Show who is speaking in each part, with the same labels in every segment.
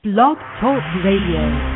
Speaker 1: Blog Talk Radio.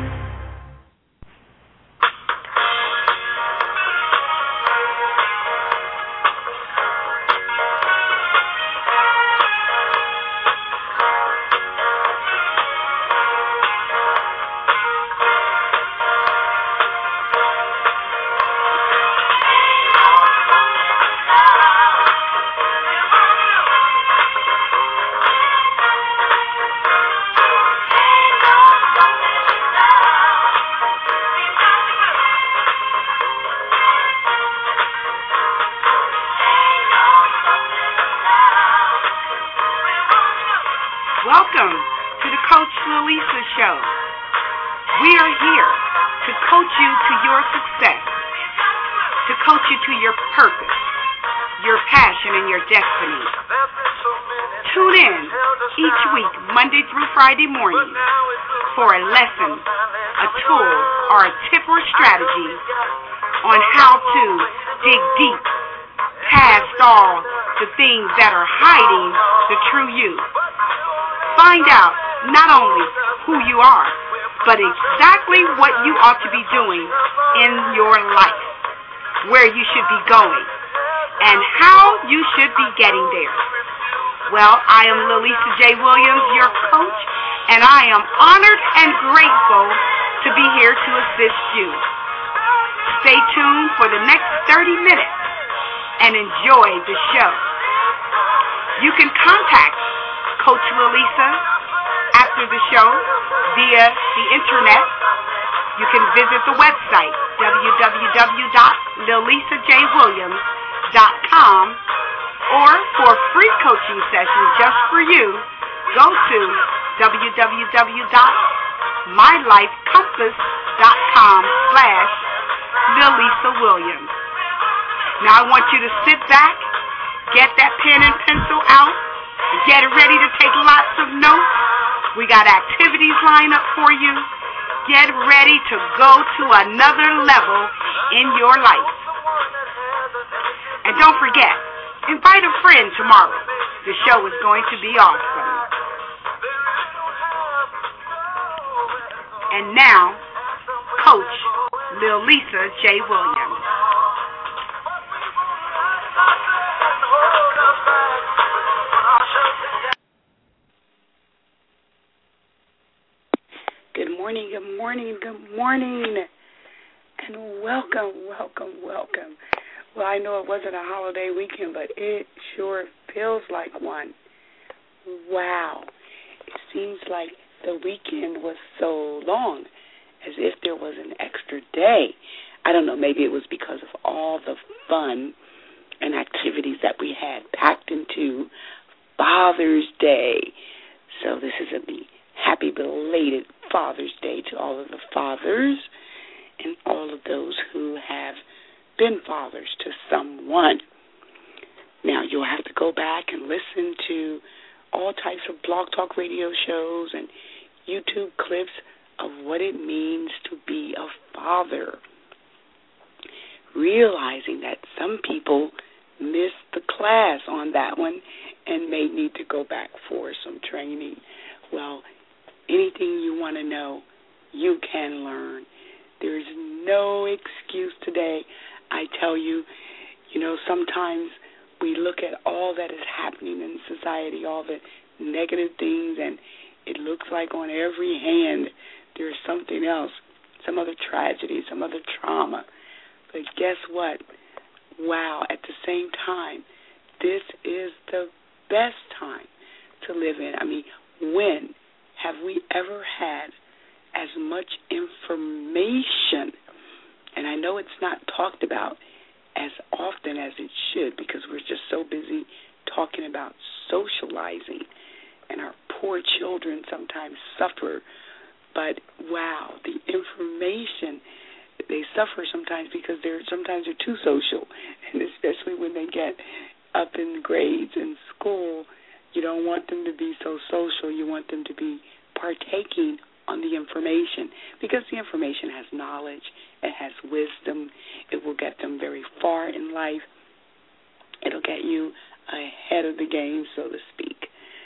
Speaker 2: Welcome to the Coach Lalisa Show. We are here to coach you to your success, to coach you to your purpose, your passion, and your destiny. Tune in each week, Monday through Friday morning, for a lesson, a tool, or a tip or strategy on how to dig deep past all the things that are hiding the true you. Find out not only who you are, but exactly what you ought to be doing in your life, where you should be going, and how you should be getting there. Well, I am Lalisa J. Williams, your coach, and I am honored and grateful to be here to assist you. Stay tuned for the next 30 minutes and enjoy the show. You can contact Coach Lalisa after the show via the internet. You can visit the website www.lalisajwilliams.com, or for free coaching sessions just for you, go to www.mylifecompass.com/LalisaWilliams. Now I want you to sit back, get that pen and pencil out, get ready to take lots of notes. We got activities lined up for you. Get ready to go to another level in your life. And don't forget, invite a friend tomorrow. The show is going to be awesome. And now, Coach Lalisa J. Williams.
Speaker 3: Good morning, and welcome. Well, I know it wasn't a holiday weekend, but it sure feels like one. Wow. It seems like the weekend was so long, as if there was an extra day. I don't know, maybe it was because of all the fun and activities that we had packed into Father's Day. So this is a happy belated Father's Day to all of the fathers and all of those who have been fathers to someone. Now, you'll have to go back and listen to all types of Blog Talk radio shows and YouTube clips of what it means to be a father, realizing that some people missed the class on that one and may need to go back for some training. Well, anything you want to know, you can learn. There's no excuse today. I tell you, sometimes we look at all that is happening in society, all the negative things, and it looks like on every hand there's something else, some other tragedy, some other trauma. But guess what? Wow, at the same time, this is the best time to live in. I mean, when have we ever had as much information? And I know it's not talked about as often as it should, because we're just so busy talking about socializing, and our poor children sometimes suffer. But wow, the information, they suffer sometimes because they're too social, and especially when they get up in grades in school, you don't want them to be so social. You want them to be partaking on the information, because the information has knowledge, it has wisdom, it will get them very far in life. It'll get you ahead of the game, so to speak.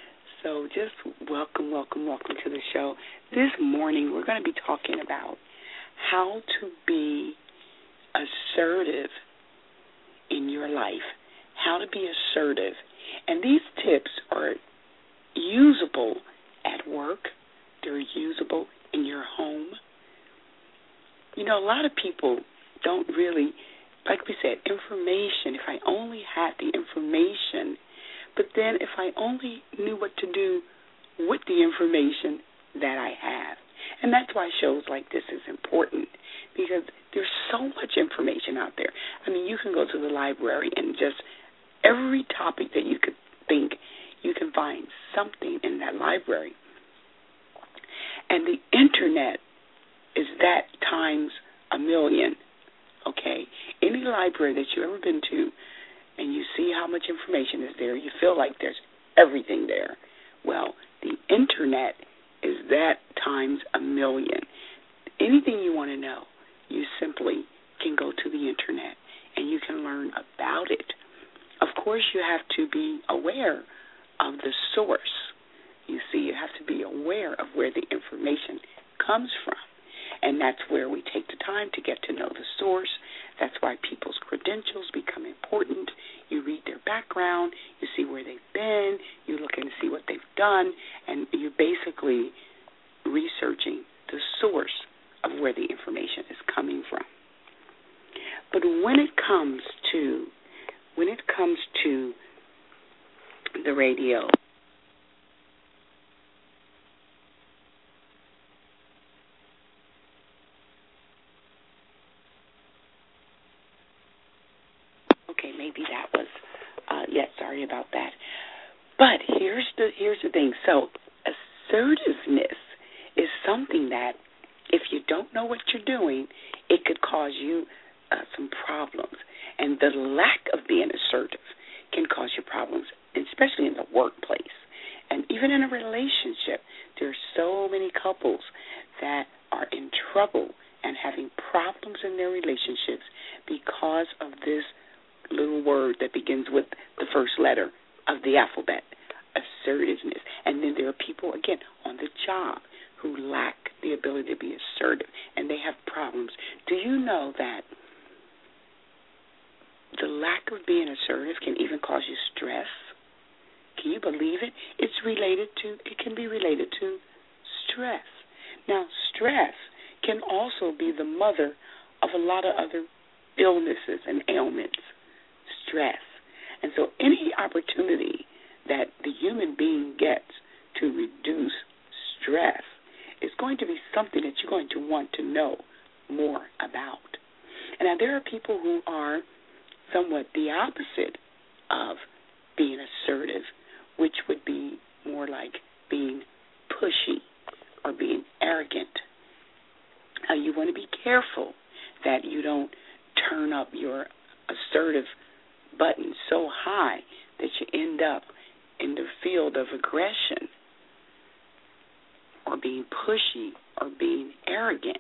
Speaker 3: So just welcome to the show. This morning we're going to be talking about how to be assertive in your life, how to be assertive. And these tips are usable at work. They're usable in your home. You know, a lot of people don't really, like we said, information. If I only had the information, but then if I only knew what to do with the information that I have. And that's why shows like this is important, because there's so much information out there. I mean, you can go to the library and just every topic that you could think, you can find something in that library. And the Internet is that times a million, okay? Any library that you've ever been to and you see how much information is there, you feel like there's everything there. Well, the Internet is that times a million. Anything you want to know, you simply can go to the Internet and you can learn about it. Of course, you have to be aware of the source. You see, you have to be aware of where the information comes from. And that's where we take the time to get to know the source. That's why people's credentials become important. You read their background, you see where they've been, you look and see what they've done, and you're basically researching the source of where the information is coming from. But when it comes to the radio, okay, maybe that was, sorry about that. But here's the thing. So assertiveness is something that if you don't know what you're doing, it could cause you some problems. And the lack of being assertive can cause you problems, especially in the workplace. And even in a relationship, there are so many couples that are in trouble and having problems in their relationships because of this little word that begins with the first letter of the alphabet, assertiveness. And then there are people, again, on the job who lack the ability to be assertive, and they have problems. Do you know that the lack of being assertive can even cause you stress? Can you believe it? It can be related to stress. Now, stress can also be the mother of a lot of other illnesses and ailments. Stress. And so any opportunity that the human being gets to reduce stress is going to be something that you're going to want to know more about. And now there are people who are somewhat the opposite of being assertive, which would be more like being pushy or being arrogant. You want to be careful that you don't turn up your assertive button so high that you end up in the field of aggression or being pushy or being arrogant,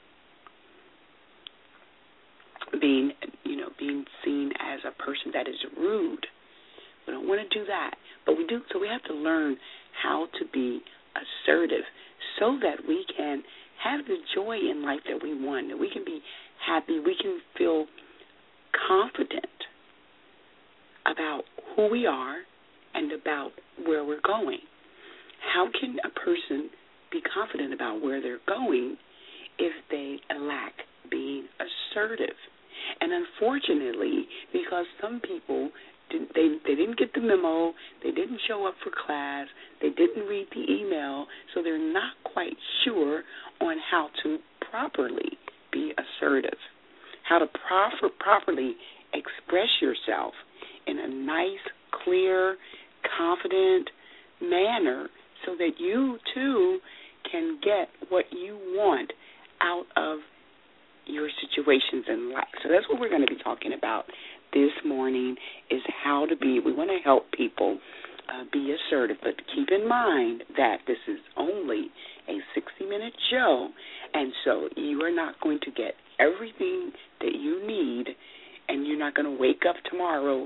Speaker 3: being seen as a person that is rude. We don't want to do that, but we do. So we have to learn how to be assertive so that we can have the joy in life that we want, that we can be happy, we can feel confident about who we are and about where we're going. How can a person be confident about where they're going if they lack being assertive? And unfortunately, because some people, they didn't get the memo, they didn't show up for class, they didn't read the email, so they're not quite sure on how to properly be assertive, how to properly express yourself in a nice, clear, confident manner so that you, too, can get what you want out of your situations in life. So that's what we're going to be talking about this morning, is how to be. We want to help people be assertive, but keep in mind that this is only a 60-minute show, and so you are not going to get everything that you need, and you're not going to wake up tomorrow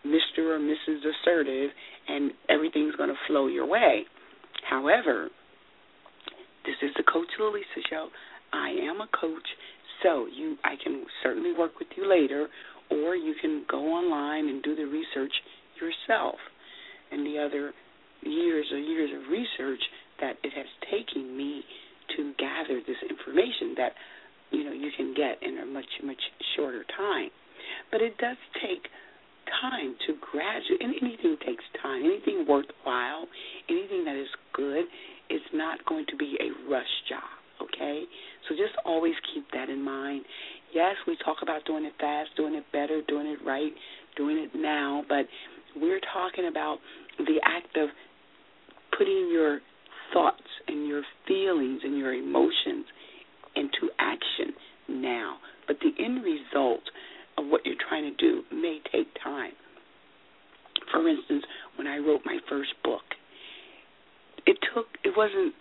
Speaker 3: Mr. or Mrs. Assertive, and everything's going to flow your way. However, this is the Coach Lalisa Show. I am a coach, so I can certainly work with you later, or you can go online and do the research yourself. And the other years of research that it has taken me to gather this information that, you can get in a much, much shorter time. But it does take time to graduate, and anything takes time. Anything worthwhile, anything that is good, is not going to be a rush job, okay? So just always keep that in mind. Yes, we talk about doing it fast, doing it better, doing it right, doing it now, but we're talking about the act of putting your thoughts and your feelings and your emotions into action now. But the end result of what you're trying to do may take time. For instance, when I wrote my first book, it wasn't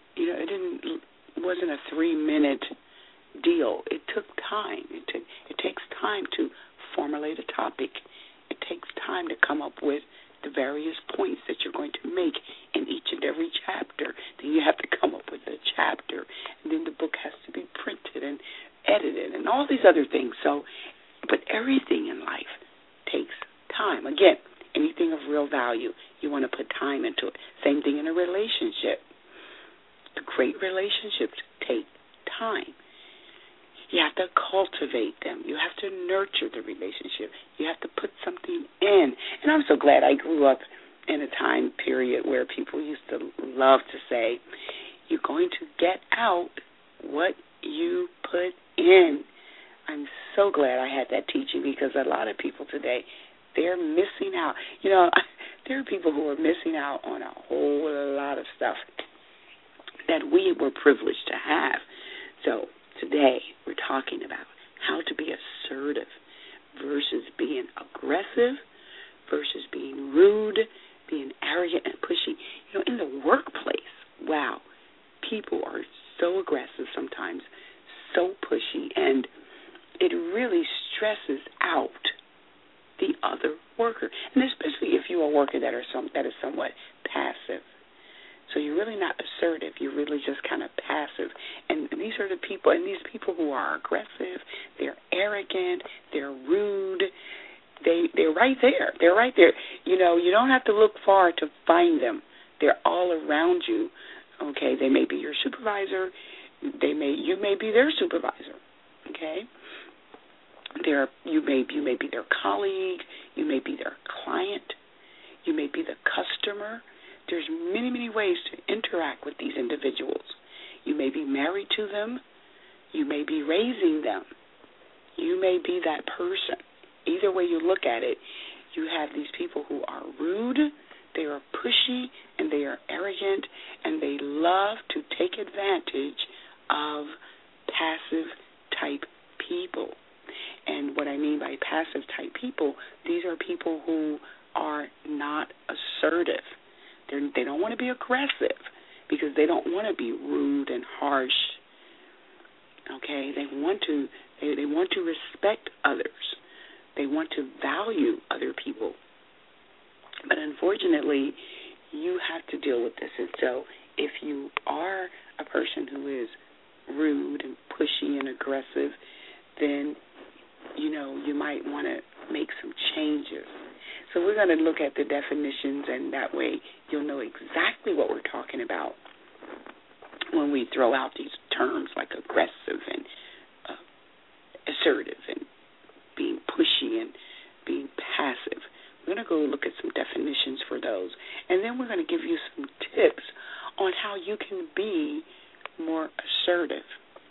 Speaker 3: a 3-minute deal. It took time. It takes time to formulate a topic. It takes time to come up with the various points that you're going to make in each and every chapter. Then you have to come up with a chapter, and then the book has to be printed and edited and all these other things. But everything in life takes time. Again, anything of real value, you want to put time into it. Same thing in a relationship. The great relationships take time. You have to cultivate them. You have to nurture the relationship. You have to put something in. And I'm so glad I grew up in a time period where people used to love to say, you're going to get out what you put in. I'm so glad I had that teaching, because a lot of people today, they're missing out. There are people who are missing out on a whole lot of stuff that we were privileged to have. So today we're talking about how to be assertive versus being aggressive, versus being rude, being arrogant and pushy. In the workplace, wow, people are so aggressive sometimes, so pushy, and it really stresses out the other worker, and especially if you're a worker that is somewhat passive. So you're really not assertive. You're really just kind of passive. And these are the people, and these people who are aggressive, they're arrogant, they're rude, they're right there. They're right there. You don't have to look far to find them. They're all around you. Okay, they may be your supervisor. You may be their supervisor. Okay. You may be their colleague, you may be their client, you may be the customer. There's many, many ways to interact with these individuals. You may be married to them, you may be raising them, you may be that person. Either way you look at it, you have these people who are rude, they are pushy, and they are arrogant, and they love to take advantage of passive-type people. And what I mean by passive-type people, these are people who are not assertive. They don't want to be aggressive because they don't want to be rude and harsh. Okay, they want to respect others. They want to value other people. But unfortunately, you have to deal with this. And so if you are a person who is rude and pushy and aggressive, then you might want to make some changes. So we're going to look at the definitions, and that way you'll know exactly what we're talking about when we throw out these terms like aggressive and assertive and being pushy and being passive. We're going to go look at some definitions for those, and then we're going to give you some tips on how you can be more assertive.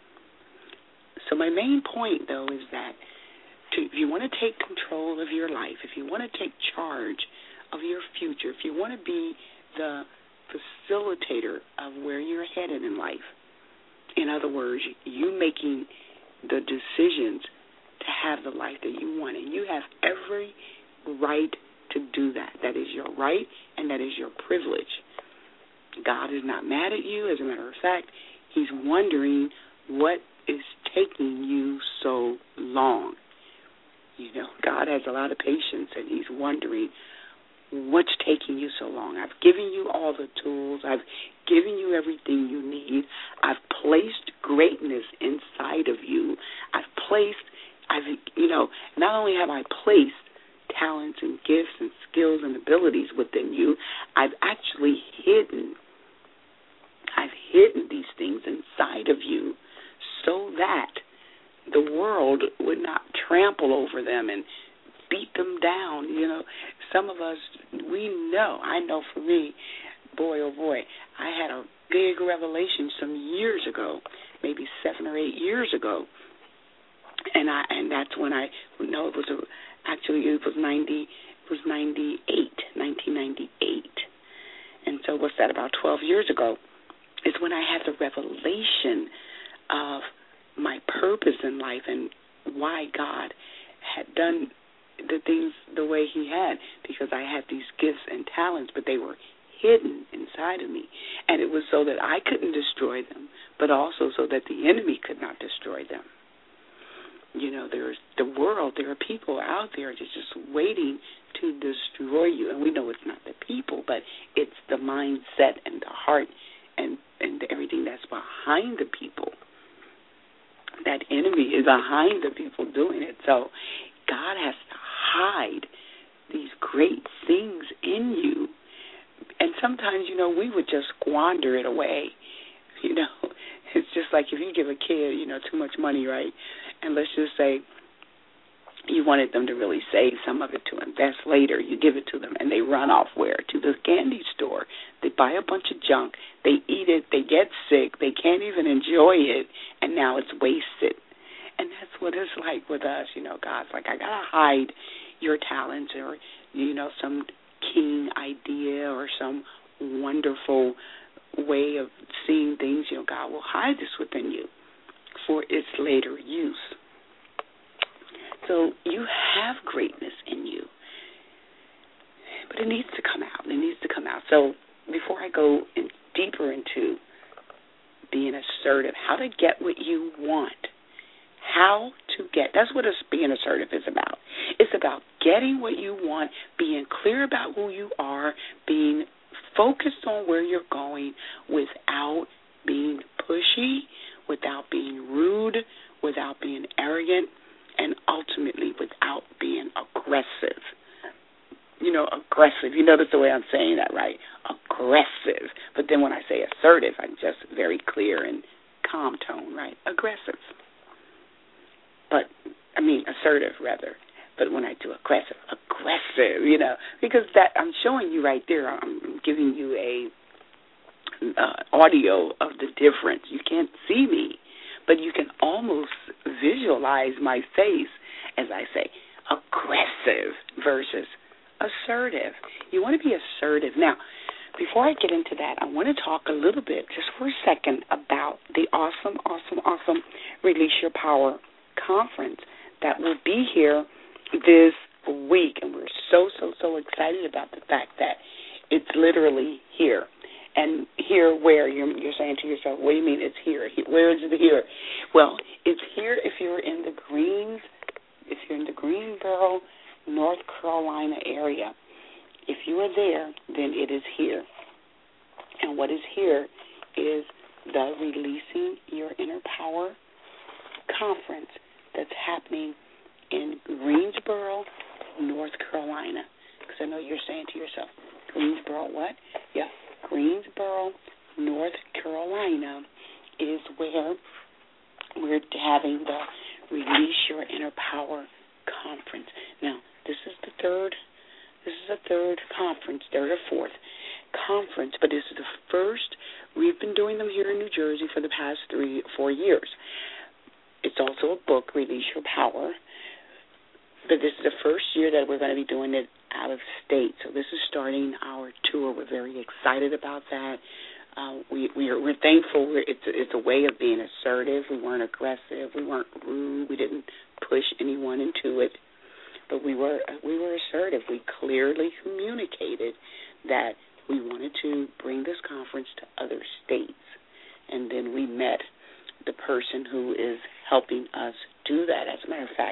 Speaker 3: So my main point, though, is that if you want to take control of your life, if you want to take charge of your future, if you want to be the facilitator of where you're headed in life, in other words, you making the decisions to have the life that you want, and you have every right to do that. That is your right, and that is your privilege. God is not mad at you. As a matter of fact, He's wondering what is taking you so long. God has a lot of patience, and he's wondering, what's taking you so long? I've given you all the tools. I've given you everything you need. I've placed greatness inside of you. Not only have I placed talents and gifts and skills and abilities within you, I've actually hidden these things inside of you so that the world would not trample over them and beat them down. Some of us, I know for me, boy, oh boy, I had a big revelation some years ago, maybe 7 or 8 years ago, and that's when it was 1998, and so what's that, about 12 years ago, is when I had the revelation of my purpose in life and why God had done the things the way he had, because I had these gifts and talents, but they were hidden inside of me. And it was so that I couldn't destroy them, but also so that the enemy could not destroy them. There's the world, there are people out there just waiting to destroy you. And we know it's not the people, but it's the mindset and the heart and everything that's behind the people. That enemy is behind the people doing it. So God has to hide these great things in you. And sometimes, we would just squander it away. It's just like if you give a kid, too much money, right? And let's just say you wanted them to really save some of it to invest later. You give it to them, and they run off where? To the candy store. They buy a bunch of junk. They eat it. They get sick. They can't even enjoy it, and now it's wasted. And that's what it's like with us. God's like, I got to hide your talents or, some king idea or some wonderful way of seeing things. God will hide this within you for its later use. So you have greatness in you, but it needs to come out. It needs to come out. So before I go deeper into being assertive, how to get what you want, that's what being assertive is about. It's about getting what you want, being clear about who you are, being focused on where you're going without being pushy, without being rude, without being arrogant, and ultimately without being aggressive. Aggressive. You notice the way I'm saying that, right? Aggressive. But then when I say assertive, I'm just very clear and calm tone, right? Aggressive. Assertive, rather. But when I do aggressive, because that I'm showing you right there, I'm giving you a audio of the difference. You can't see me, but you can almost visualize my face as I say aggressive versus assertive. You want to be assertive. Now, before I get into that, I want to talk a little bit, just for a second, about the awesome Release Your Power conference that will be here this week. And we're so excited about the fact that it's literally here. And here where? You're saying to yourself, what do you mean it's here? Where is it here? Well, it's here if you're in the Greensboro, North Carolina area. If you are there, then it is here. And what is here is the Releasing Your Inner Power conference that's happening in Greensboro, North Carolina. Because I know you're saying to yourself, Greensboro what? Yeah, Greensboro, North Carolina is where we're having the Release Your Inner Power conference. Now, this is the third conference, third or fourth conference, but this is the first. We've been doing them here in New Jersey for the past 3 or 4 years. It's also a book, Release Your Power, but this is the first year that we're going to be doing it out of state. So this is starting our tour. We're very excited about that. We're thankful. It's a way of being assertive. We weren't aggressive. We weren't rude. We didn't push anyone into it. But we were assertive. We clearly communicated that we wanted to bring this conference to other states. And then we met the person who is helping us do that. As a matter of fact,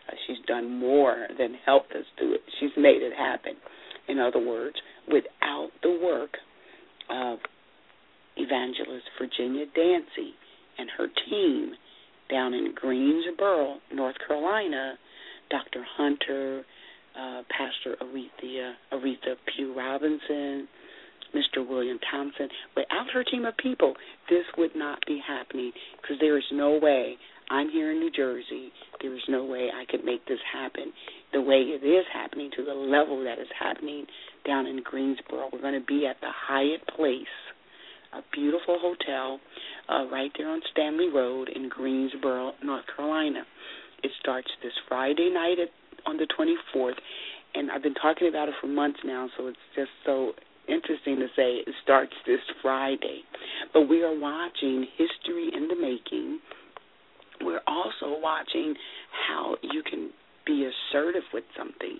Speaker 3: She's done more than helped us do it. She's made it happen. In other words, without the work of Evangelist Virginia Dancy and her team down in Greensboro, North Carolina, Dr. Hunter, Pastor Aretha Pugh Robinson, Mr. William Thompson. Without her team of people, this would not be happening, because there is no way. I'm here in New Jersey. There is no way I could make this happen the way it is happening, to the level that it's happening down in Greensboro. We're going to be at the Hyatt Place, a beautiful hotel right there on Stanley Road in Greensboro, North Carolina. It starts this Friday night on the 24th, and I've been talking about it for months now, so it's just so interesting to say it starts this Friday. But we are watching history in the making. We're also watching how you can be assertive with something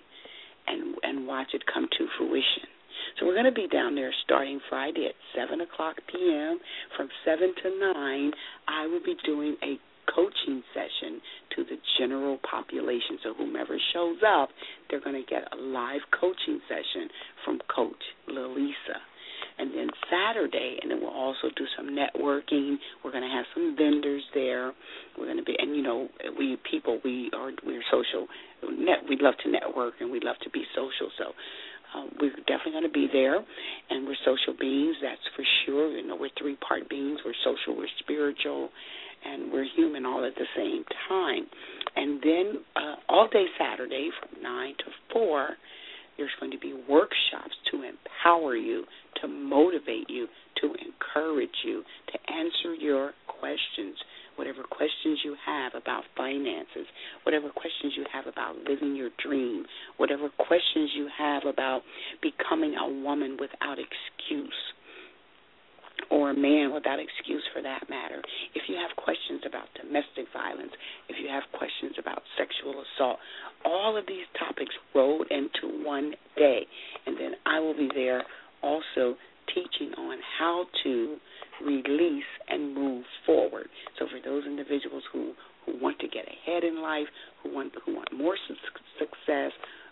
Speaker 3: and watch it come to fruition. So we're going to be down there starting Friday at 7 o'clock p.m. From 7 to 9, I will be doing a coaching session to the general population. So whomever shows up, they're going to get a live coaching session from Coach Lalisa. And then Saturday, and then we'll also do some networking. We're going to have some vendors there. We're going to be, and we're social. We love to network and we love to be social. So we're definitely going to be there, and we're social beings. That's for sure. We're three-part beings. We're social. We're spiritual. And we're human all at the same time. And then all day Saturday from 9 to 4, there's going to be workshops to empower you, to motivate you, to encourage you, to answer your questions, whatever questions you have about finances, whatever questions you have about living your dream, whatever questions you have about becoming a woman without excuse, or a man without excuse for that matter. If you have questions about domestic violence, if you have questions about sexual assault, all of these topics rolled into one day. And then I will be there also teaching on how to release and move forward. So for those individuals who want to get ahead in life, who want more success,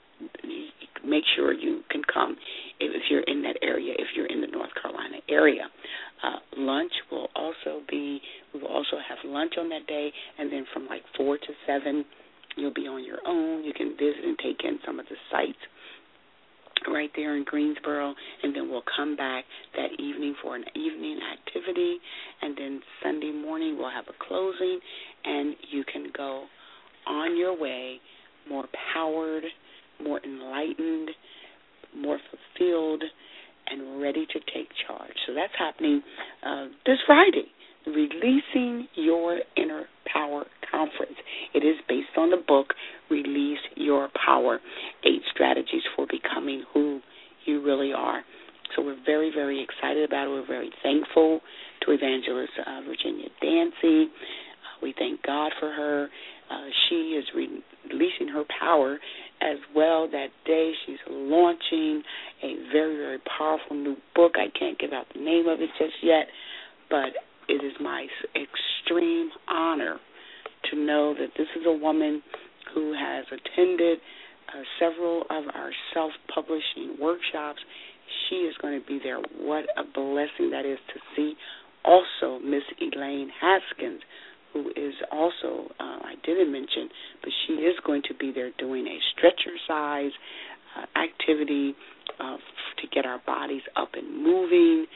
Speaker 3: make sure you can come if you're in that area, if you're in the North Carolina area. Lunch will also be, we will also have lunch on that day, and then from like 4 to 7, you'll be on your own. You can visit and take in some of the sites right there in Greensboro, and then we'll come back that evening for an evening activity, and then Sunday morning we'll have a closing, and you can go on your way more powered, more enlightened, more fulfilled, and ready to take charge. So that's happening this Friday, Releasing Your Inner Power Conference. It is based on the book, Release Your Power, 8 Strategies for Becoming Who You Really Are. So we're very, very excited about it. We're very thankful to Evangelist Virginia Dancy. We thank God for her. She is releasing her power as well that day. She's launching a very, very powerful new book. I can't give out the name of it just yet, but it is my extreme honor to know that this is a woman who has attended several of our self-publishing workshops. She is going to be there. What a blessing that is to see. Also, Miss Elaine Haskins, who is also, I didn't mention, but she is going to be there doing a stretcher-size activity to get our bodies up and moving.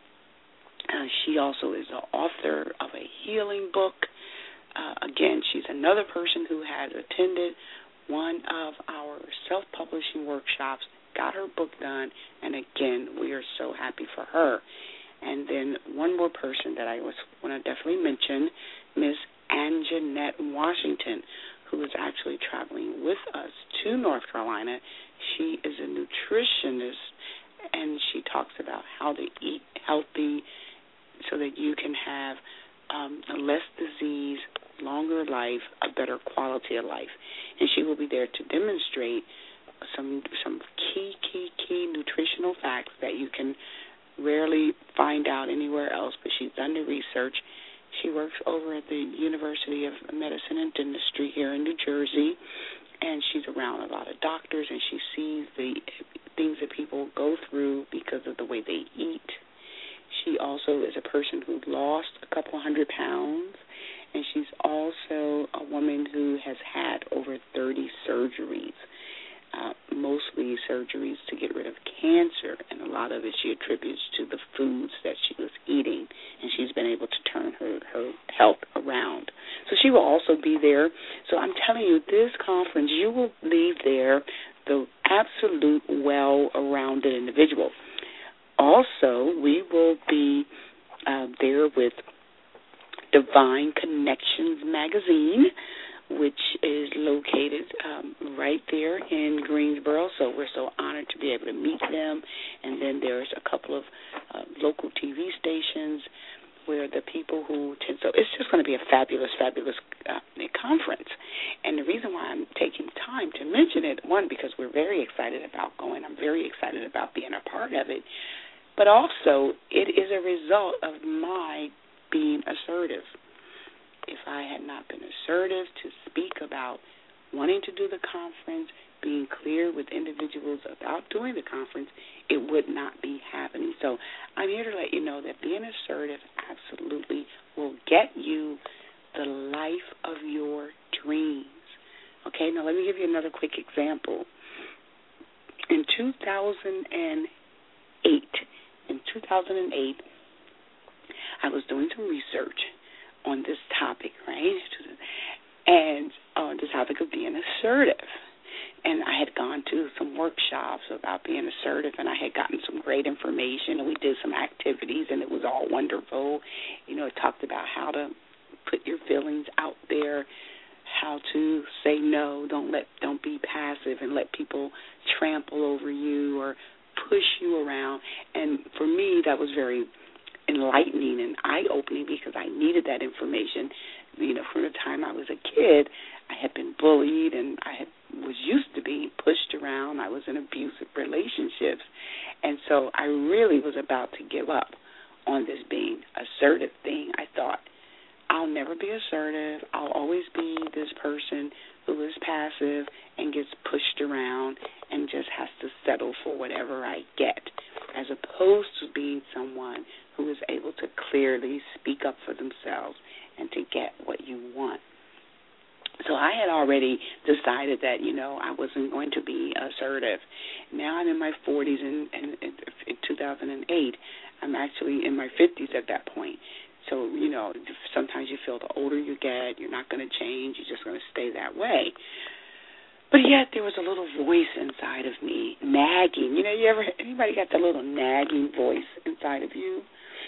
Speaker 3: She also is the author of a healing book. Again, she's another person who has attended one of our self-publishing workshops, got her book done, and again, we are so happy for her. And then one more person that I want to definitely mention, Miss Anjanette Washington, who is actually traveling with us to North Carolina. She is a nutritionist, and she talks about how to eat healthy so that you can have less disease, longer life, a better quality of life. And she will be there to demonstrate some key nutritional facts that you can rarely find out anywhere else, but she's done the research, She works over at the University of Medicine and Dentistry here in New Jersey, and she's around a lot of doctors, and she sees the things that people go through because of the way they eat. She also is a person who lost a couple 100 pounds, and she's also a woman who has had over 30 surgeries, mostly surgeries to get rid of cancer, and a lot of it she attributes to the foods that she was eating, and she's been able to turn her health around. So she will also be there. So I'm telling you, this conference, you will leave there the absolute well-rounded individual. Also, we will be there with Divine Connections magazine, which is located right there in Greensboro. So we're so honored to be able to meet them. And then there's a couple of local TV stations where the people who attend. So it's just going to be a fabulous, fabulous conference. And the reason why I'm taking time to mention it, one, because we're very excited about going. I'm very excited about being a part of it. But also, it is a result of my being assertive. If I had not been assertive to speak about wanting to do the conference, being clear with individuals about doing the conference, it would not be happening. So I'm here to let you know that being assertive absolutely will get you the life of your dreams. Okay, now let me give you another quick example. In 2008, I was doing some research on this topic, right? And on the topic of being assertive. And I had gone to some workshops about being assertive, and I had gotten some great information, and we did some activities, and it was all wonderful. You know, it talked about how to put your feelings out there, how to say no, don't be passive and let people trample over you or push you around. And for me, that was very enlightening and eye-opening because I needed that information. You know, from the time I was a kid, I had been bullied and I was used to being pushed around. I was in abusive relationships. And so I really was about to give up on this being assertive thing. I thought, I'll never be assertive. I'll always be this person who is passive and gets pushed around and just has to settle for whatever I get, as opposed to being someone who is able to clearly speak up for themselves and to get what you want. So I had already decided that, you know, I wasn't going to be assertive. Now I'm in my 40s, and in 2008, I'm actually in my 50s at that point. So, you know, sometimes you feel the older you get, you're not going to change, you're just going to stay that way. But yet there was a little voice inside of me, nagging. You know, anybody got that little nagging voice inside of you?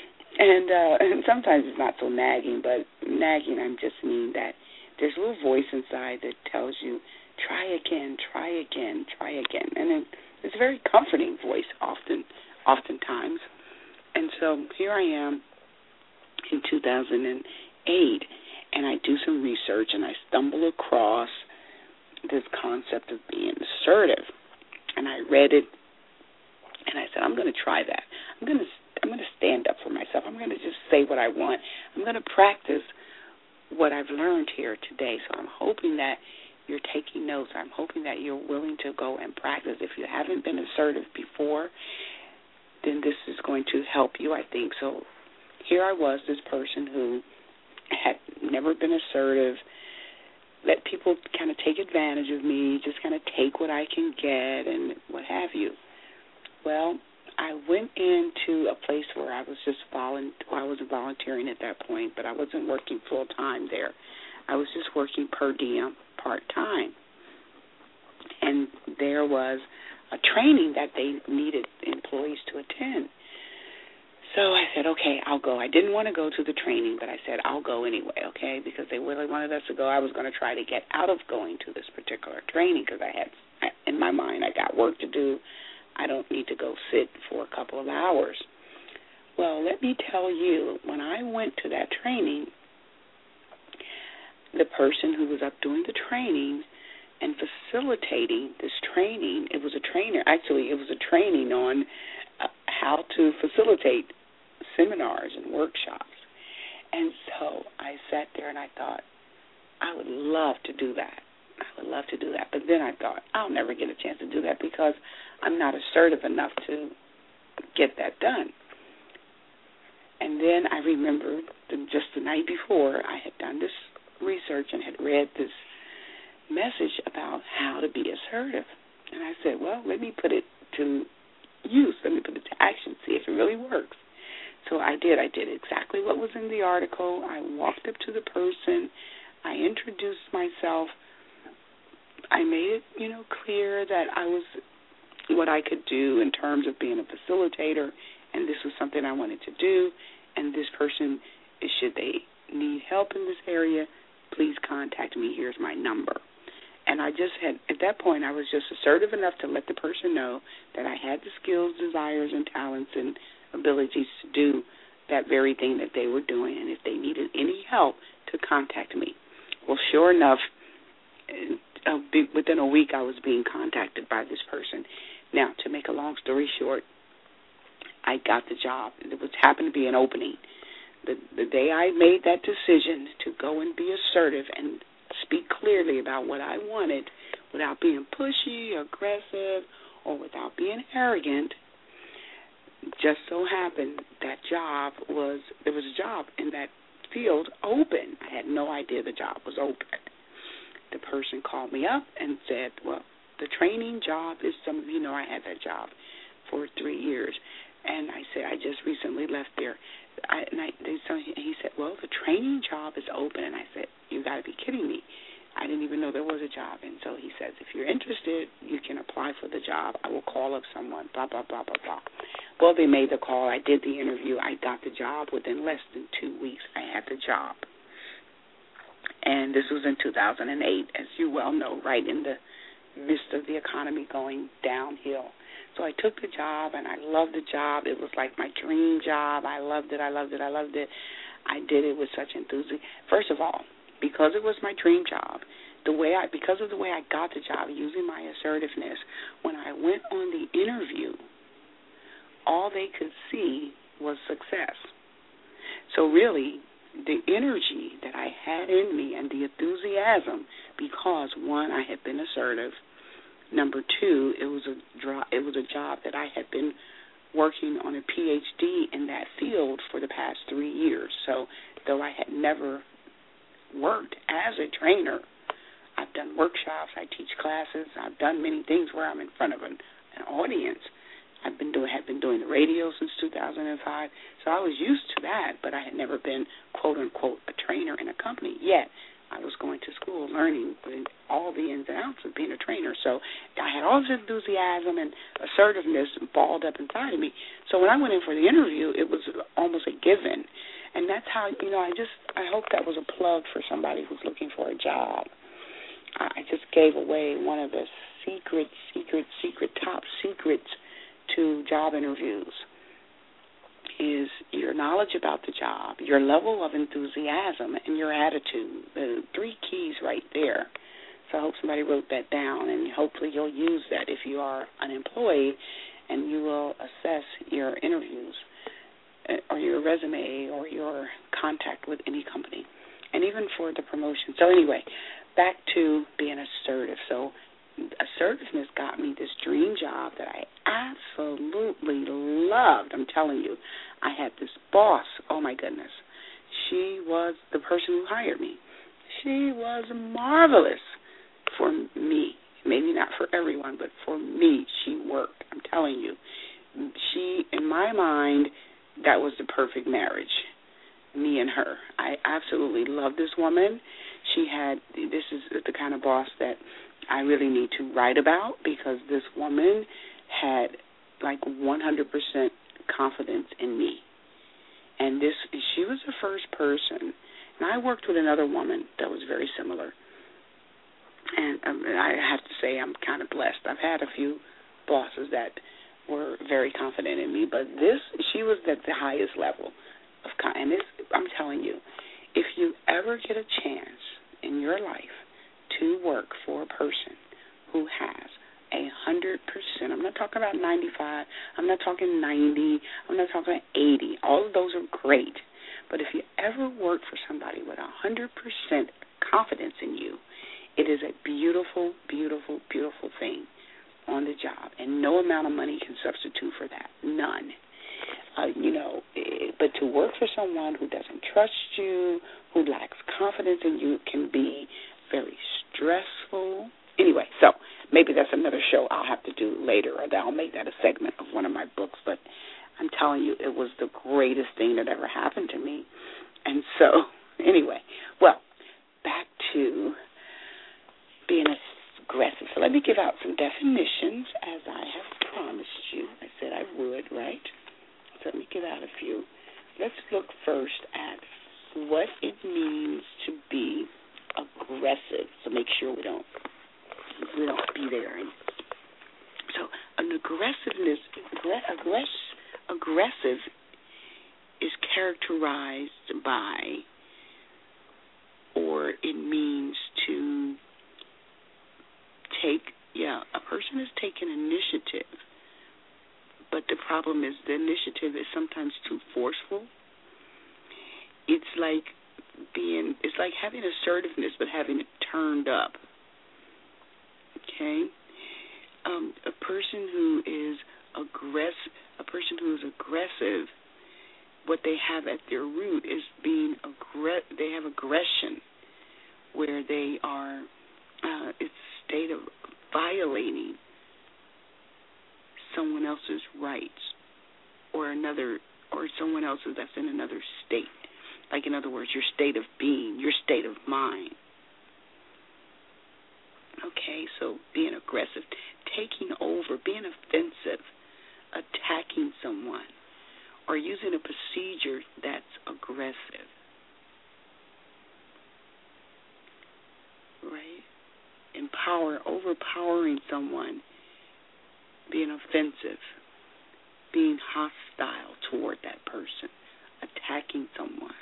Speaker 3: And sometimes it's not so nagging, but nagging, I just mean that there's a little voice inside that tells you, try again, try again, try again. And it's a very comforting voice oftentimes. And so here I am in 2008, and I do some research, and I stumble across this concept of being assertive. And I read it, and I said, I'm going to try that. I'm going to stand up for myself. I'm going to just say what I want. I'm going to practice what I've learned here today. So I'm hoping that you're taking notes. I'm hoping that you're willing to go and practice. If you haven't been assertive before, then this is going to help you, I think. So here I was, this person who had never been assertive, let people kind of take advantage of me, just kind of take what I can get and what have you. Well, I went into a place where I was just I wasn't volunteering at that point, but I wasn't working full time there. I was just working per diem, part-time. And there was a training that they needed employees to attend. So I said, okay, I'll go. I didn't want to go to the training, but I said, I'll go anyway, okay, because they really wanted us to go. I was going to try to get out of going to this particular training because in my mind, I got work to do. I don't need to go sit for a couple of hours. Well, let me tell you, when I went to that training, the person who was up doing the training and facilitating this training, it was a training on how to facilitate seminars and workshops. And so I sat there and I thought, I would love to do that. I would love to do that. But then I thought, I'll never get a chance to do that because I'm not assertive enough to get that done. And then I remembered just the night before I had done this research and had read this message about how to be assertive. And I said, well, let me put it to use. Let me put it to action, see if it really works. So I did. I did exactly what was in the article. I walked up to the person. I introduced myself. I made it, clear that I was what I could do in terms of being a facilitator, and this was something I wanted to do, and this person, should they need help in this area, please contact me. Here's my number. And I just had, at that point, I was just assertive enough to let the person know that I had the skills, desires, and talents and abilities to do that very thing that they were doing, and if they needed any help, to contact me. Well, sure enough, within a week I was being contacted by this person. Now, to make a long story short, I got the job. It happened to be an opening. The day I made that decision to go and be assertive and speak clearly about what I wanted without being pushy, aggressive, or without being arrogant, just so happened that there was a job in that field open. I had no idea the job was open. The person called me up and said, well, the training job is some of you know I had that job for 3 years. And I said, I just recently left there. He said, well, the training job is open. And I said, you got to be kidding me. I didn't even know there was a job. And so he says, if you're interested, you can apply for the job. I will call up someone, blah, blah, blah, blah, blah. Well, they made the call. I did the interview. I got the job. Within less than 2 weeks, I had the job. And this was in 2008, as you well know, right in the midst of the economy going downhill. So I took the job, and I loved the job. It was like my dream job. I loved it. I loved it. I loved it. I did it with such enthusiasm. First of all, because it was my dream job, because of the way I got the job, using my assertiveness, when I went on the interview, all they could see was success. So really, the energy that I had in me and the enthusiasm, because, one, I had been assertive. Number two, it was a job that I had been working on a PhD in that field for the past 3 years. So though I had never worked as a trainer, I've done workshops, I teach classes, I've done many things where I'm in front of an audience. I've been doing the radio since 2005, so I was used to that, but I had never been, quote unquote, a trainer in a company yet. I was going to school learning all the ins and outs of being a trainer. So I had all this enthusiasm and assertiveness balled up inside of me. So when I went in for the interview, it was almost a given. And that's how, I hope that was a plug for somebody who's looking for a job. I just gave away one of the top secrets to job interviews is your knowledge about the job, your level of enthusiasm, and your attitude. The 3 keys right there. So I hope somebody wrote that down, and hopefully you'll use that if you are unemployed, and you will assess your interviews or your resume or your contact with any company, and even for the promotion. So anyway, back to being assertive. So assertiveness got me this dream job that I absolutely loved. I'm telling you, I had this boss. Oh, my goodness. She was the person who hired me. She was marvelous for me. Maybe not for everyone, but for me, she worked. I'm telling you. In my mind, that was the perfect marriage, me and her. I absolutely love this woman. This is the kind of boss that I really need to write about, because this woman had like 100% confidence in me. And she was the first person. And I worked with another woman that was very similar. And I have to say I'm kind of blessed. I've had a few bosses that were very confident in me, but she was at the highest level of confidence. I'm telling you, if you ever get a chance in your life to work for a person who has 100%, I'm not talking about 95, I'm not talking 90, I'm not talking 80. All of those are great. But if you ever work for somebody with 100% confidence in you, it is a beautiful, beautiful, beautiful thing on the job, and no amount of money can substitute for that, none. But to work for someone who doesn't trust you, who lacks confidence in you, can be very stressful. Anyway, so maybe that's another show I'll have to do later, or I'll make that a segment of one of my books. But I'm telling you, it was the greatest thing that ever happened to me. And so, anyway, well, back to being aggressive. So let me give out some definitions, as I have promised you. I said I would, right? So let me give out a few. Let's look first at what it means to be aggressive. So make sure we don't be there. So an aggressive is characterized by, or it means to take, a person is taking initiative, but the problem is the initiative is sometimes too forceful. It's like having assertiveness, but having it turned up. Okay? A person who is aggressive, what they have at their root is they have aggression, where they are, it's a state of violating someone else's rights, or someone else's that's in another state. Like, in other words, your state of being, your state of mind. Okay, so being aggressive, taking over, being offensive, attacking someone, or using a procedure that's aggressive. Right? Overpowering someone, being offensive, being hostile toward that person, attacking someone.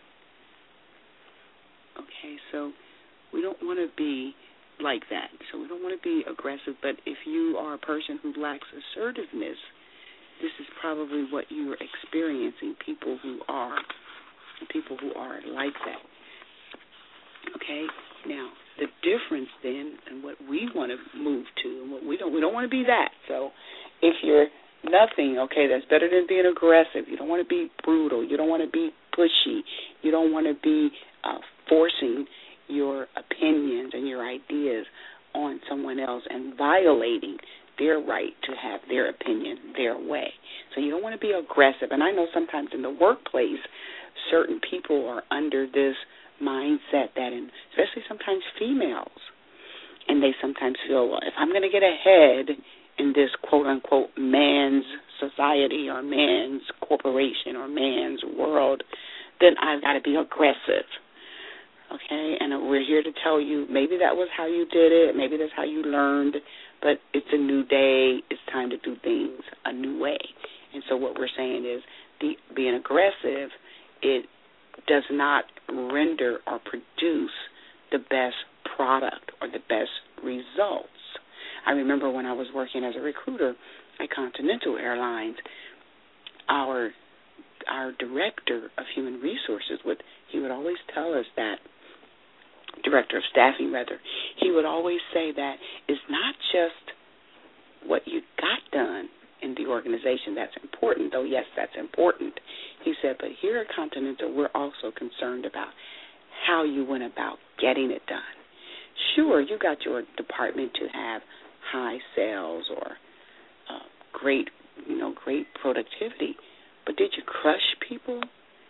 Speaker 3: Okay, so we don't want to be like that. So we don't want to be aggressive, but if you are a person who lacks assertiveness, this is probably what you're experiencing, people who are like that. Okay? Now, the difference then and what we want to move to, and what we don't want to be that. So if you're nothing, okay, that's better than being aggressive. You don't want to be brutal. You don't want to be pushy. You don't want to be forcing your opinions and your ideas on someone else and violating their right to have their opinion their way. So you don't want to be aggressive. And I know sometimes in the workplace, certain people are under this mindset that, especially sometimes females, and they sometimes feel, well, if I'm going to get ahead in this quote-unquote man's society or man's corporation or man's world, then I've got to be aggressive. Okay, and we're here to tell you maybe that was how you did it, maybe that's how you learned, but it's a new day. It's time to do things a new way. And so what we're saying is being aggressive, it does not render or produce the best product or the best results. I remember when I was working as a recruiter at Continental Airlines, our director of human resources he would always tell us that, director of staffing rather, he would always say that it's not just what you got done in the organization that's important, though yes, that's important. He said, but here at Continental, we're also concerned about how you went about getting it done. Sure, you got your department to have high sales or great productivity, but did you crush people?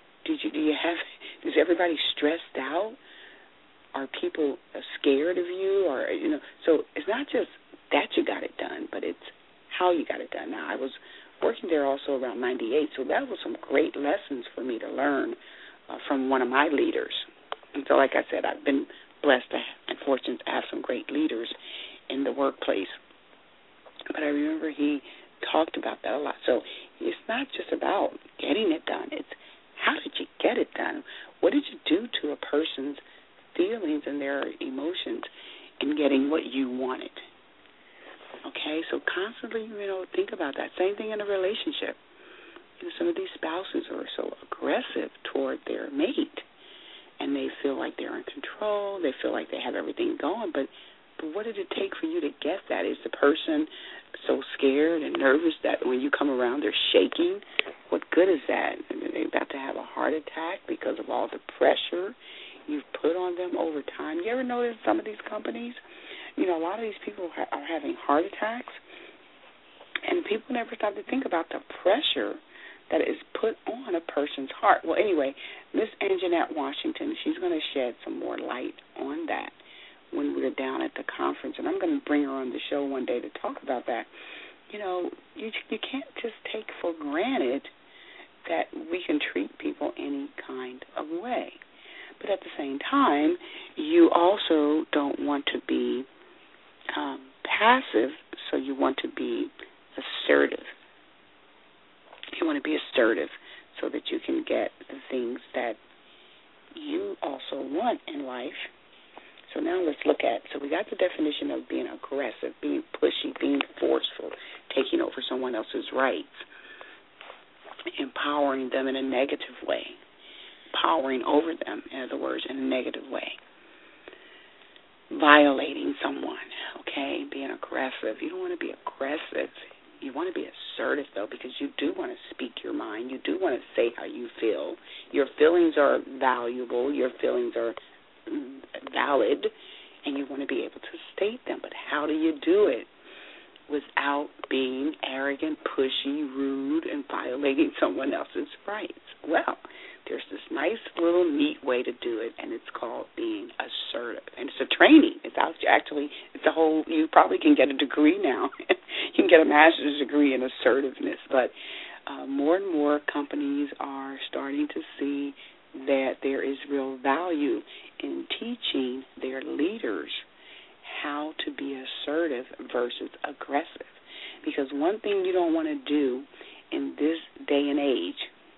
Speaker 3: Is everybody stressed out? Are people scared of you? Or so it's not just that you got it done, but it's how you got it done. Now, I was working there also around 98, so that was some great lessons for me to learn from one of my leaders. And so, like I said, I've been blessed and fortunate to have some great leaders in the workplace. But I remember he talked about that a lot. So it's not just about getting it done. It's how did you get it done? What did you do to a person's feelings and their emotions in getting what you wanted? Okay, so constantly, think about that. Same thing in a relationship. some of these spouses are so aggressive toward their mate, and they feel like they're in control. They feel like they have everything going, but what did it take for you to get that? Is the person so scared and nervous that when you come around they're shaking? What good is that? They're about to have a heart attack because of all the pressure you've put on them over time. You ever notice some of these companies, a lot of these people are having heart attacks, and people never stop to think about the pressure that is put on a person's heart. Well, anyway, Miss Anjanette Washington, she's going to shed some more light on that when we're down at the conference, and I'm going to bring her on the show one day to talk about that. You can't just take for granted that we can treat people any kind of way. But at the same time, you also don't want to be passive, so you want to be assertive. You want to be assertive so that you can get the things that you also want in life. So now let's look at, so we got the definition of being aggressive, being pushy, being forceful, taking over someone else's rights, empowering them in a negative way, powering over them, in other words, in a negative way, violating someone, okay, being aggressive. You don't want to be aggressive. You want to be assertive, though, because you do want to speak your mind. You do want to say how you feel. Your feelings are valuable. Your feelings are valid, and you want to be able to state them. But how do you do it without being arrogant, pushy, rude, and violating someone else's rights? Well, there's this nice little neat way to do it, and it's called being assertive. And it's a training. It's a whole, you probably can get a degree now. You can get a master's degree in assertiveness. But more and more companies are starting to see that there is real value in teaching their leaders how to be assertive versus aggressive. Because one thing you don't want to do in this day and age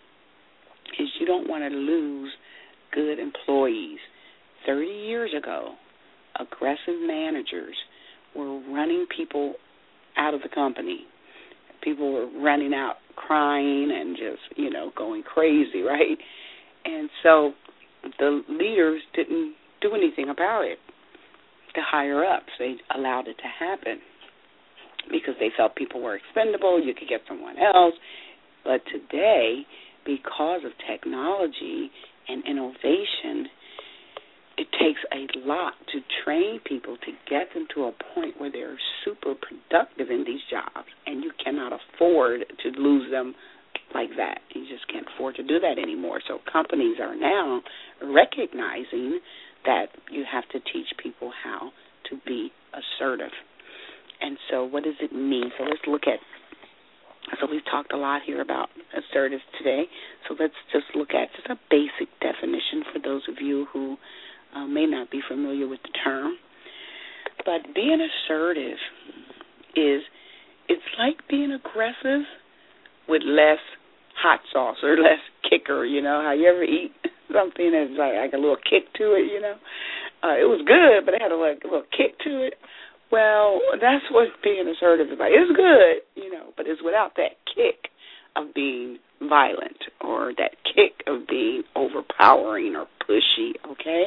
Speaker 3: is you don't want to lose good employees. 30 years ago, aggressive managers were running people out of the company. People were running out crying and just, going crazy, right? And so the leaders didn't do anything about it. The higher-ups, they allowed it to happen because they felt people were expendable, you could get someone else. But today, because of technology and innovation, it takes a lot to train people to get them to a point where they're super productive in these jobs, and you cannot afford to lose them like that. You just can't afford to do that anymore. So companies are now recognizing that you have to teach people how to be assertive. And so what does it mean? So let's look at, so we've talked a lot here about assertive today, so let's just look at just a basic definition for those of you who may not be familiar with the term. But being assertive it's like being aggressive with less hot sauce or less kicker, how you ever eat something that's like a little kick to it, It was good, but it had a little kick to it. Well, that's what being assertive is like. It's good, but it's without that kick of being violent or that kick of being overpowering or pushy, okay?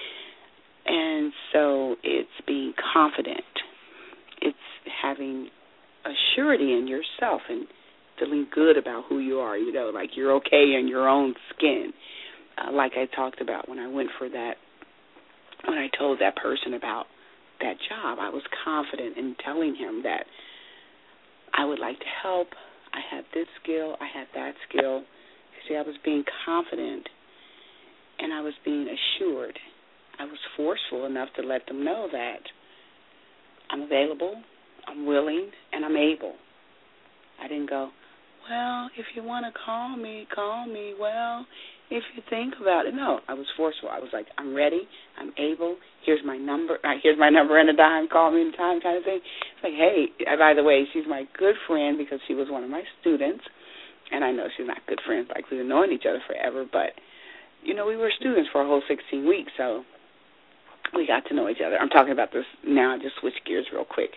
Speaker 3: And so it's being confident. It's having a surety in yourself and feeling good about who you are, like you're okay in your own skin. Like I talked about when I went for that, when I told that person about that job, I was confident in telling him that I would like to help. I have this skill, I have that skill. See, I was being confident and I was being assured. I was forceful enough to let them know that I'm available, I'm willing, and I'm able. I didn't go, well, if you want to call me, well, if you think about it. No, I was forceful. I was like, I'm ready, I'm able, here's my number and a dime, call me anytime kind of thing. It's like, hey, by the way, she's my good friend because she was one of my students, and I know she's not good friends like we've known each other forever, but, we were students for a whole 16 weeks, so we got to know each other. I'm talking about this now. I just switch gears real quick.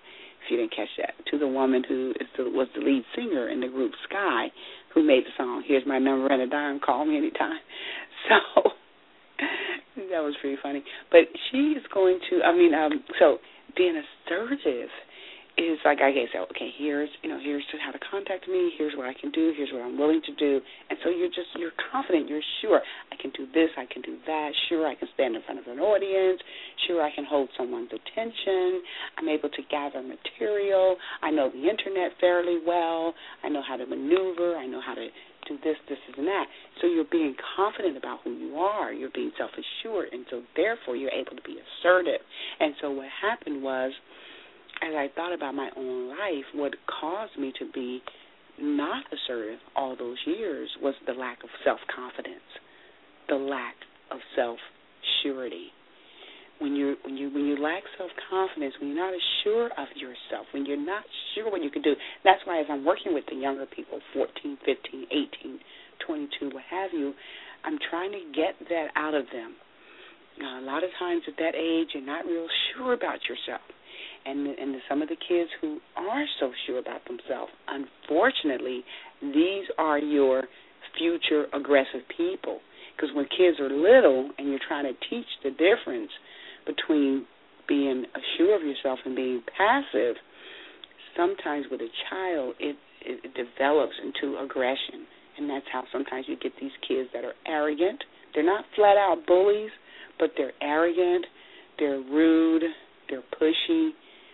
Speaker 3: if you didn't catch that, to the woman who was the lead singer in the group Sky, who made the song, Here's My Number and a Dime, Call Me Anytime. So that was pretty funny. But she is going to, so being assertive is like, I can say, okay, here's how to contact me, here's what I can do, here's what I'm willing to do. And so you're confident, you're sure, I can do this, I can do that, sure, I can stand in front of an audience, sure, I can hold someone's attention, I'm able to gather material, I know the internet fairly well, I know how to maneuver, I know how to do this, and that. So you're being confident about who you are, you're being self-assured, and so therefore you're able to be assertive. And so what happened was, as I thought about my own life, what caused me to be not assertive all those years was the lack of self-confidence, the lack of self-surety. When you lack self-confidence, when you're not sure of yourself, when you're not sure what you can do, that's why as I'm working with the younger people, 14, 15, 18, 22, what have you, I'm trying to get that out of them. A lot of times at that age, you're not real sure about yourself. And some of the kids who are so sure about themselves, unfortunately, these are your future aggressive people. Because when kids are little and you're trying to teach the difference between being sure of yourself and being passive, sometimes with a child it develops into aggression. And that's how sometimes you get these kids that are arrogant. They're not flat-out bullies, but they're arrogant, they're rude, they're pushy,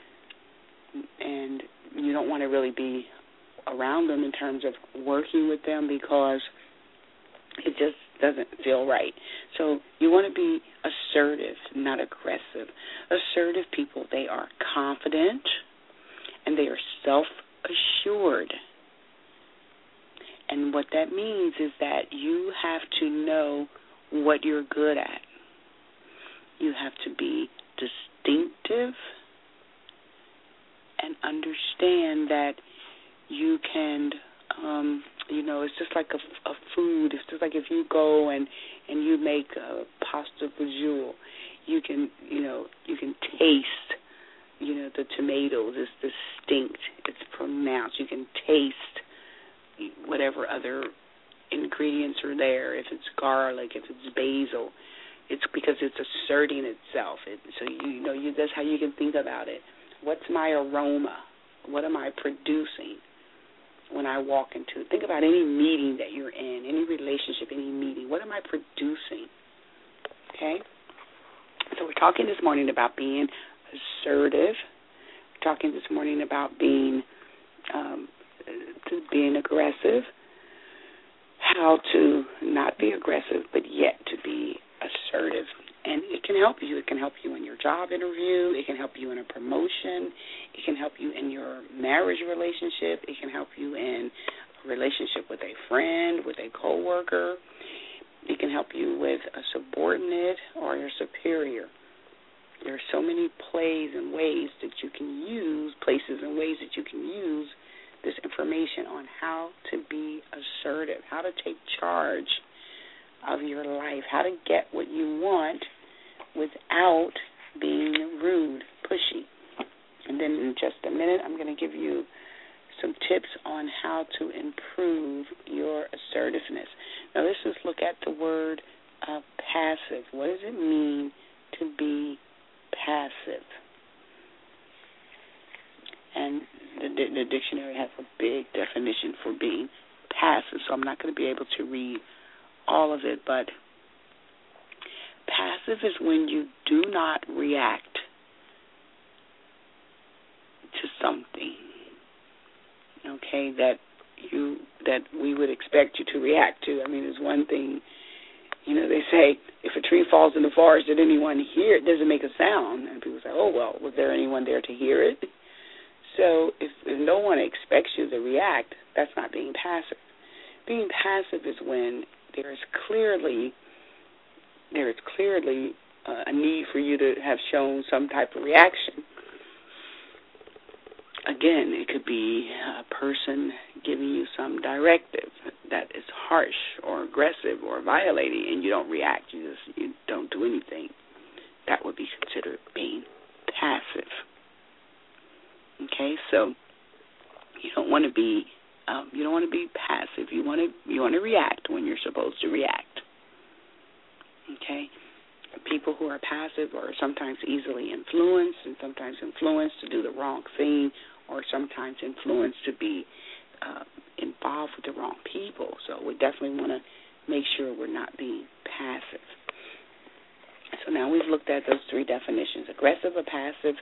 Speaker 3: and you don't want to really be around them in terms of working with them because it just doesn't feel right. So you want to be assertive, not aggressive. Assertive people, they are confident and they are self-assured. And what that means is that you have to know what you're good at. You have to be distinctive and understand that you can, it's just like a food. It's just like if you go and you make a pasta fajoule, you can taste, the tomatoes. It's distinct. It's pronounced. You can taste whatever other ingredients are there. If it's garlic, if it's basil, it's because it's asserting itself. That's how you can think about it. What's my aroma? What am I producing when I walk into? Think about any meeting that you're in, any relationship, any meeting. What am I producing? Okay? So we're talking this morning about being assertive. We're talking this morning about being aggressive, how to not be aggressive, but yet to be assertive. And it can help you. It can help you in your job interview. It can help you in a promotion. It can help you in your marriage relationship. It can help you in a relationship with a friend, with a coworker. It can help you with a subordinate or your superior. There are so many places and ways that you can use this information on how to be assertive, how to take charge of your life, how to get what you want without being rude, pushy. And then in just a minute, I'm going to give you some tips on how to improve your assertiveness. Now, let's just look at the word passive. What does it mean to be passive? And the dictionary has a big definition for being passive, so I'm not going to be able to read all of it, but passive is when you do not react to something, okay, that we would expect you to react to. I mean, there's one thing, they say, if a tree falls in the forest, did anyone hear it? Does it make a sound? And people say, oh, well, was there anyone there to hear it? So if no one expects you to react, that's not being passive. Being passive is when there is clearly a need for you to have shown some type of reaction. Again, it could be a person giving you some directive that is harsh or aggressive or violating, and you don't react. You don't do anything. That would be considered being passive. Okay? Okay, so you don't want to be passive. You want to react when you're supposed to react. Okay, people who are passive are sometimes easily influenced, and sometimes influenced to do the wrong thing, or sometimes influenced to be involved with the wrong people. So we definitely want to make sure we're not being passive. So now we've looked at those three definitions: aggressive, passive,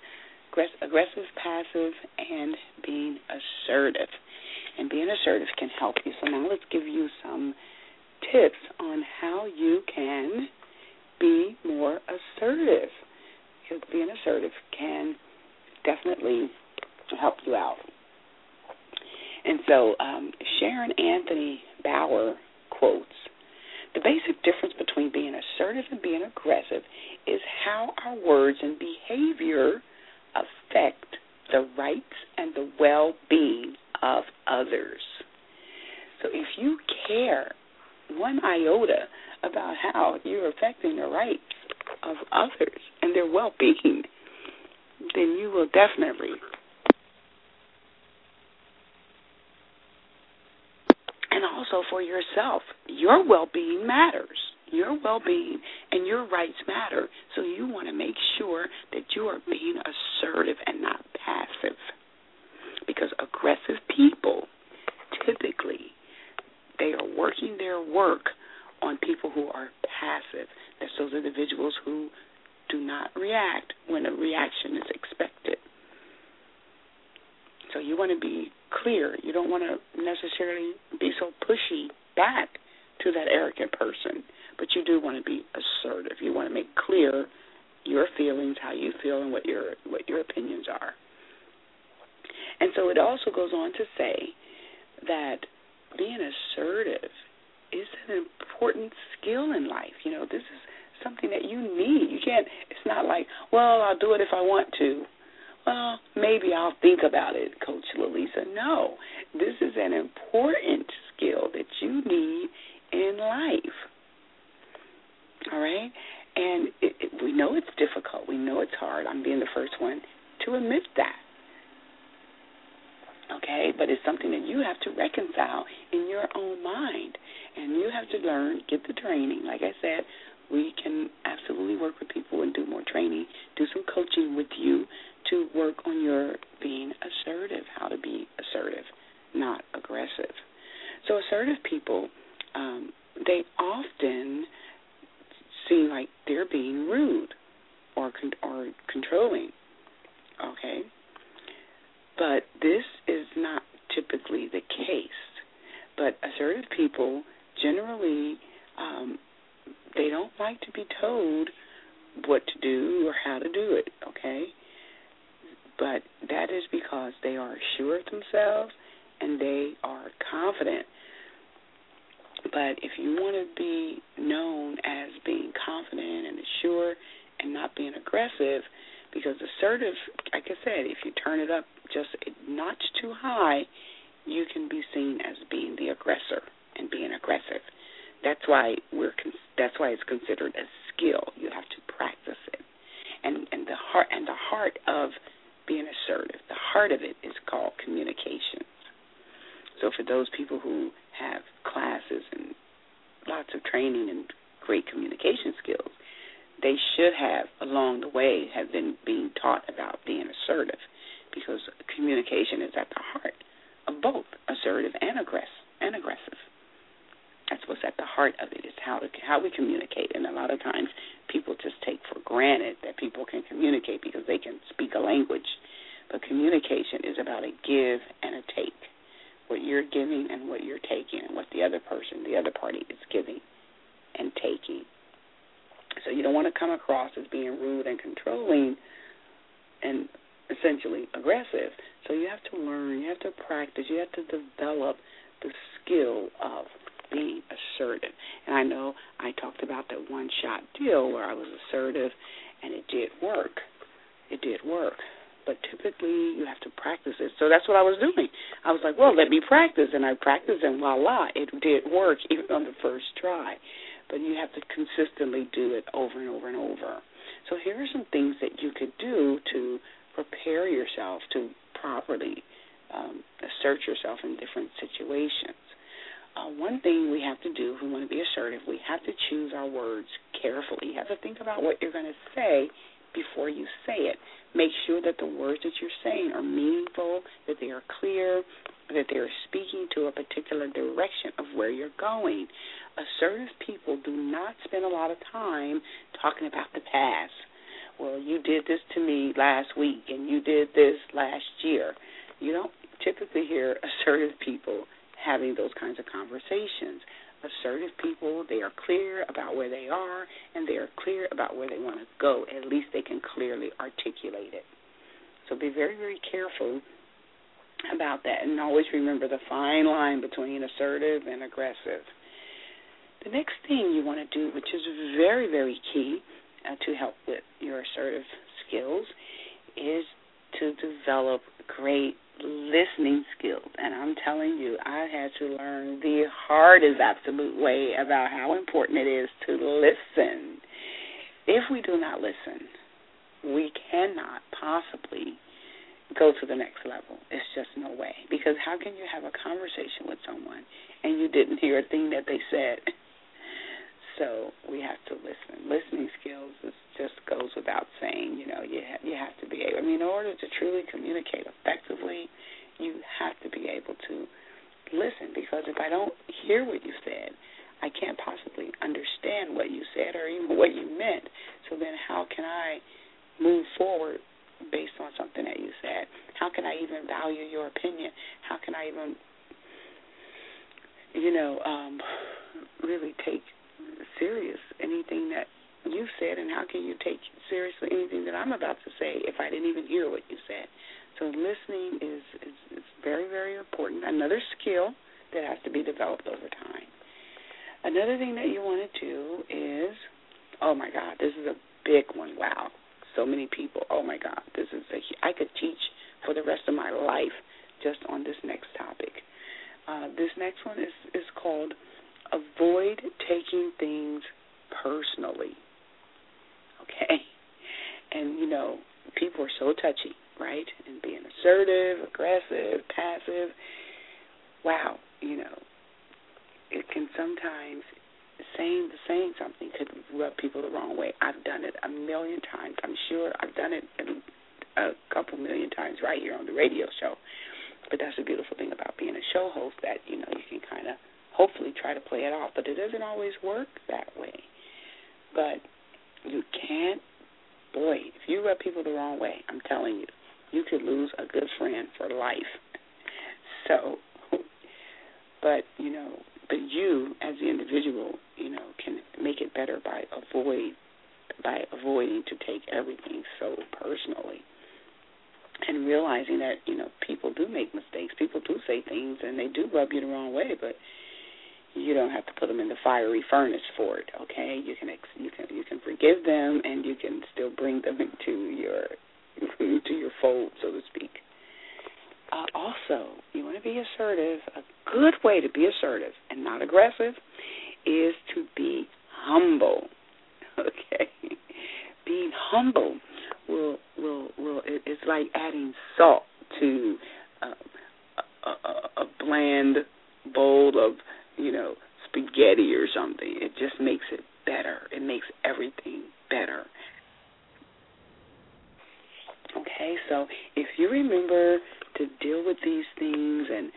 Speaker 3: and being assertive. And being assertive can help you. So now let's give you some tips on how you can be more assertive. Because being assertive can definitely help you out. And so Sharon Anthony Bauer quotes, "The basic difference between being assertive and being aggressive is how our words and behavior affect the rights and the well-being of others." So if you care one iota about how you're affecting the rights of others and their well-being, then you will definitely. And also for yourself, your well-being matters. Your well-being and your rights matter. So you want to make sure that you are being assertive and not passive. Because aggressive people, typically, they are working their work on people who are passive. That's those individuals who do not react when a reaction is expected. So you want to be clear. You don't want to necessarily be so pushy back to that arrogant person, but you do want to be assertive. You want to make clear your feelings, how you feel, and what your opinions are. And so it also goes on to say that being assertive is an important skill in life. You know, this is something that you need. You can't. It's not like, well, I'll do it if I want to. Well, maybe I'll think about it, Coach Lalisa. No, this is an important skill that you need in life. All right? And we know it's difficult. We know it's hard. I'm being the first one to admit that. Okay? But it's something that you have to reconcile in your own mind. And you have to learn, get the training. Like I said, we can absolutely work with people and do more training, do some coaching with you to work on your being assertive, how to be assertive, not aggressive. So assertive people, they often seem like they're being rude or controlling, okay? But this is not typically the case. But assertive people generally, they don't like to be told what to do or how to do it, okay? But that is because they are sure of themselves and they are confident. But if you want to be known as being confident and assured and not being aggressive, because assertive, like I said, if you turn it up just a notch too high, you can be seen as being the aggressor and being aggressive. That's why it's considered a skill. You have to practice it. And the heart of being assertive, the heart of it is called communication. So for those people who have classes and lots of training and great communication skills, they should have, along the way, have been being taught about being assertive, because communication is at the heart of both assertive and aggressive. That's what's at the heart of it, is how we communicate. And a lot of times people just take for granted that people can communicate because they can speak a language. But communication is about a give and a take, what you're giving and what you're taking, and what the other party is giving and taking. So you don't want to come across as being rude and controlling and essentially aggressive. So you have to learn, you have to practice, you have to develop the skill of being assertive. And I know I talked about that one-shot deal where I was assertive, and it did work. It did work. But typically you have to practice it. So that's what I was doing. I was like, well, let me practice. And I practiced, and voila, it did work even on the first try. But you have to consistently do it over and over and over. So here are some things that you could do to prepare yourself, to properly assert yourself in different situations. One thing we have to do if we want to be assertive, we have to choose our words carefully. You have to think about what you're going to say before you say it. Make sure that the words that you're saying are meaningful, that they are clear, that they are speaking to a particular direction of where you're going. Assertive people do not spend a lot of time talking about the past. Well, you did this to me last week, and you did this last year. You don't typically hear assertive people having those kinds of conversations. Assertive people, they are clear about where they are, and they are clear about where they want to go. At least they can clearly articulate it. So be very, very careful about that, and always remember the fine line between assertive and aggressive. The next thing you want to do, which is very, very key to help with your assertive skills, is to develop great listening skills. And I'm telling you, I had to learn the hardest absolute way about how important it is to listen. If we do not listen, we cannot possibly go to the next level. It's just no way. Because how can you have a conversation with someone and you didn't hear a thing that they said? So we have to listen. Listening skills just goes without saying. You have to be able. In order to truly communicate effectively, you have to be able to listen. Because if I don't hear what you said, I can't possibly understand what you said or even what you meant. So then how can I move forward based on something that you said? How can I even value your opinion? How can I even, really take serious anything that you said, and how can you take seriously anything that I'm about to say if I didn't even hear what you said? So listening is very, very important. Another skill that has to be developed over time. Another thing that you want to do is, oh my God, this is a big one. Wow, so many people. Oh my God, I could teach for the rest of my life just on this next topic. This next one is called avoid taking things personally. Okay? And, people are so touchy, right? And being assertive, aggressive, passive. Wow, it can sometimes, saying something could rub people the wrong way. I've done it a million times. I'm sure I've done it a couple million times right here on the radio show. But that's the beautiful thing about being a show host, that, you can kind of hopefully try to play it off. But it doesn't always work that way. But you can't, if you rub people the wrong way, I'm telling you, you could lose a good friend for life. So, but you as the individual, can make it better by avoiding to take everything so personally. And realizing that, people do make mistakes. People do say things, and they do rub you the wrong way, but you don't have to put them in the fiery furnace for it, okay? You can forgive them, and you can still bring them into your fold, so to speak. Also, you want to be assertive. A good way to be assertive and not aggressive is to be humble, okay? Being humble it's like adding salt to a bland bowl of, spaghetti or something. It just makes it better. It makes everything better. Okay, so if you remember to deal with these things, and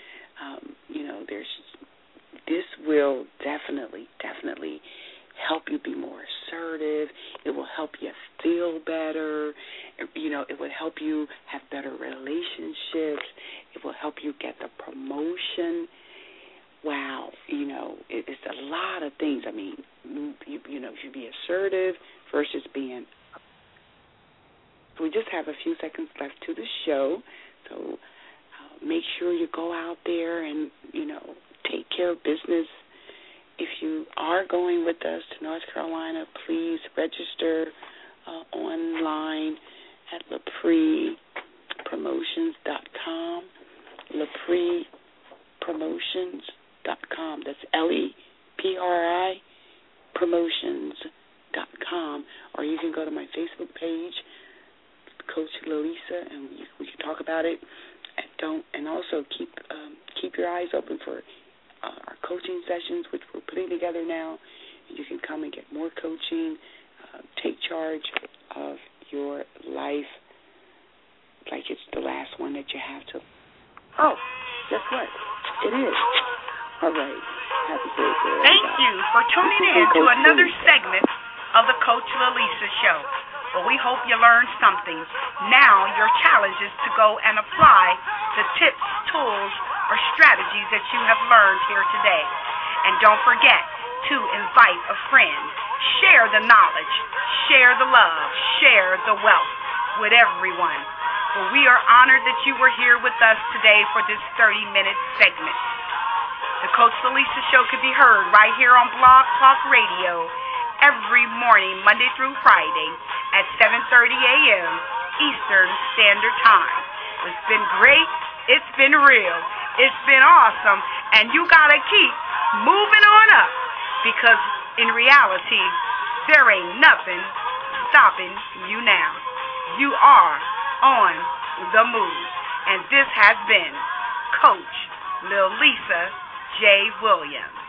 Speaker 3: this will definitely help you be more assertive. It will help you feel better. It will help you have better relationships. It will help you get the promotion. Wow, it's a lot of things. You be assertive versus being. We just have a few seconds left to the show, so make sure you go out there and, take care of business. If you are going with us to North Carolina, please register online at LePriePromotions.com. LePriePromotions.com. That's LEPRI Promotions.com. Or you can go to my Facebook page, Coach Lalisa, and we can talk about it. and also keep your eyes open for our coaching sessions, which we're putting together now. You can come and get more coaching, take charge of your life like it's the last one that you have to. Oh, guess what? It is. All right. Happy birthday.
Speaker 2: Thank you for tuning in to another segment of the Coach Lalisa Show. Well, we hope you learned something. Now your challenge is to go and apply the tips, tools, or strategies that you have learned here today. And don't forget to invite a friend. Share the knowledge, share the love, share the wealth with everyone. Well, we are honored that you were here with us today for this 30-minute segment. The Coach Lalisa Show can be heard right here on Blog Talk Radio every morning, Monday through Friday at 7:30 a.m. Eastern Standard Time. It's been great. It's been real. It's been awesome. And you got to keep moving on up because in reality, there ain't nothing stopping you now. You are on the move. And this has been Coach Lalisa J. Williams.